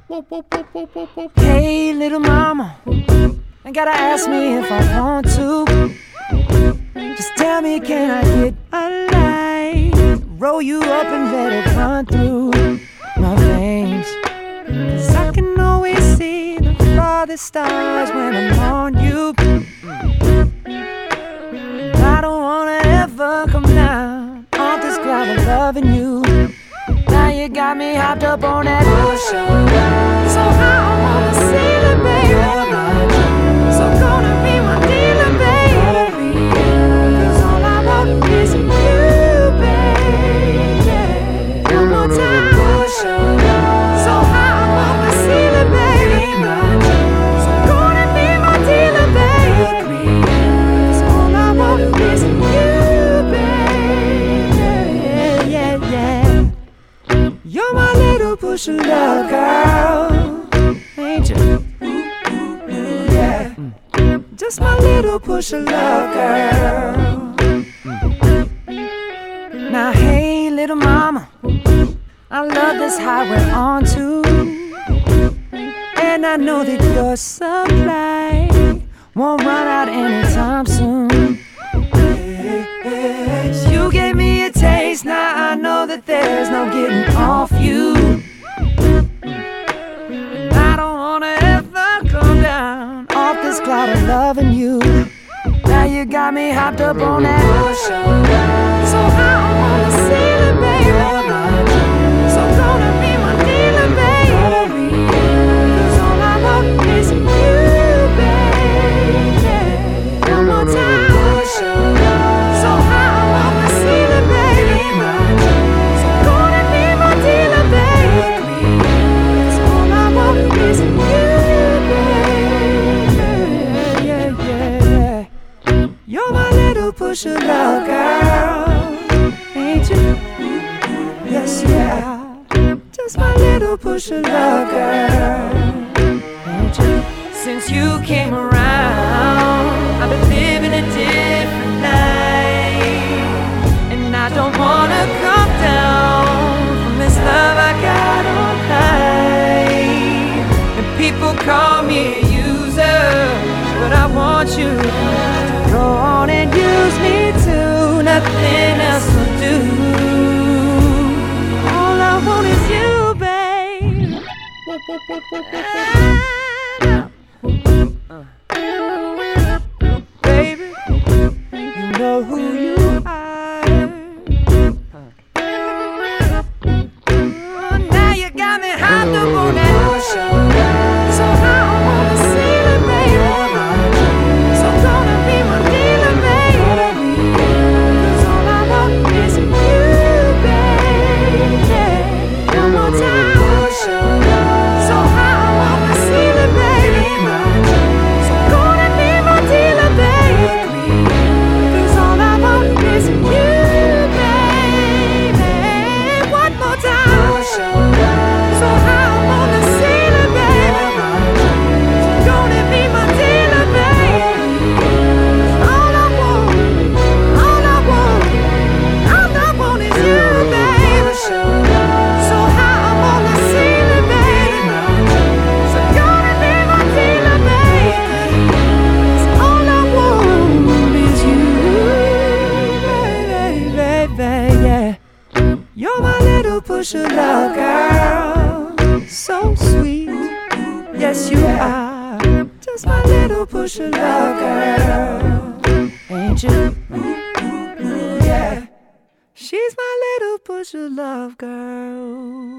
Hey, little mama, you gotta ask me if I want to. Just tell me, can I get a light? Roll you up and let it run through my veins. 'Cause I can always see the farthest stars when I'm on you. I don't wanna ever come down off this cloud of loving you. Now you got me hopped up on that ocean. So I wanna see the baby. So gonna be my dealer, baby. 'Cause all I want is you, baby. One more time. So I wanna see the baby. So gonna be my dealer, baby. 'Cause all I want is you, baby. Yeah, yeah. You're my little push of love, girl, ain't you? Yeah, just my little push of love, girl. Now, hey, little mama, I love this highway on too. And I know that your supply won't run out anytime soon. You gave me a taste, now I know that there's no getting off you. I don't wanna ever come down off this cloud of loving you. Now you got me hopped up on that ocean. So I wanna see the baby. So gonna be my dealer, baby. 'Cause all I want is you, baby. One more time. So I wanna see the baby. So gonna be my dealer, baby. 'Cause all I want is you, baby. Yeah, yeah, yeah. You're my little push of love, girl, ain't you? Yes, yeah. Just my little push of love, girl, ain't you? Since you came around, I've been living a different life. And I don't wanna come down from this love I got on high. And people call me a user, but I want you to go on and use me too. Nothing else will do. All I want is you, babe. Baby, you know who you are. Now you got me hopped up on that ocean. So I wanna see the baby. So gonna be my dealer, baby. 'Cause all I want is you, baby. One more time. So I wanna see the baby. So gonna be my dealer, baby. 'Cause all I want is you, baby. One more time. So I wanna see the baby. So gonna be my dealer, baby. All I want is you, baby. So I wanna see the baby. So gonna be my dealer, baby. So all I want is you, baby, yeah. You're my little push of love, girl, so sweet. Yes, you are. Just my little push of love, girl, ain't you? Yeah. She's my little push of love, girl.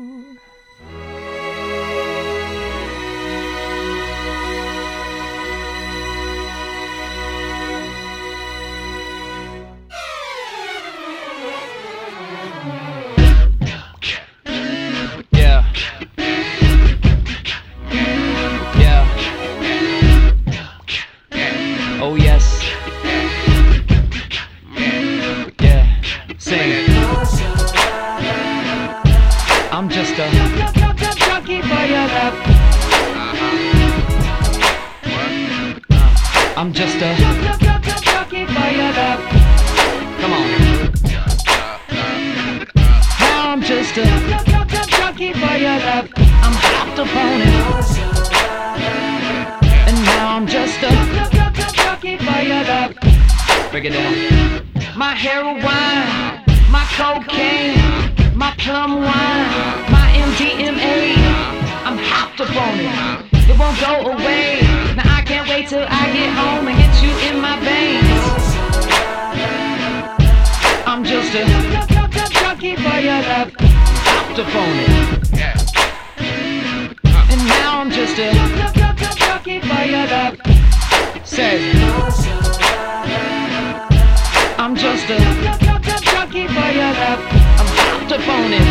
Yeah. Yeah. Oh yes. Yeah. Sing. I'm just a junkie for your love. I'm just a junkie for your love. Come on. Now I'm just a junkie for your love. love. I'm hopped up on it, and now I'm just a junkie for your love. Break it down. My heroin, my cocaine, my plum wine, my MDMA. I'm hopped up on it. It won't go away. Now I can't wait till I get home and get you in my veins. I'm just a junkie for your love. Hopped up on it. And now I'm just a junkie for your love. Say, I'm just a junkie for your love. I'm hopped up on it.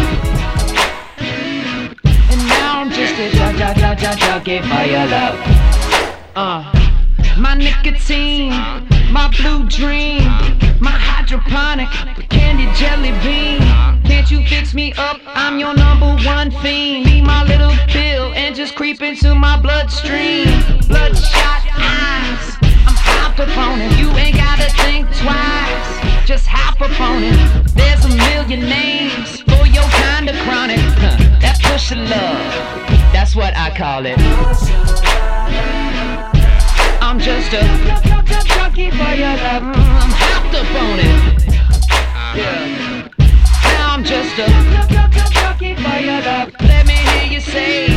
And now I'm just a junkie for your love. My nicotine, my blue dream, my hydroponic candy jelly bean. Can't you fix me up? I'm your number one fiend. Be my little pill and just creep into my bloodstream. Bloodshot eyes, I'm hopped up on it. You ain't gotta think twice, just hop up on it. There's a million names for your kind of chronic. That push of love, that's what I call it. I'm just a junkie for your love. I'm hopped up on it. Yeah. Now I'm just a junkie for your love. Let me hear you say.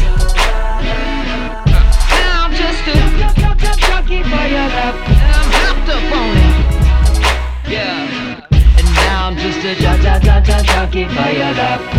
Now I'm just a junkie for your love. And I'm hopped up on it. Yeah. And now I'm just a junkie for your love.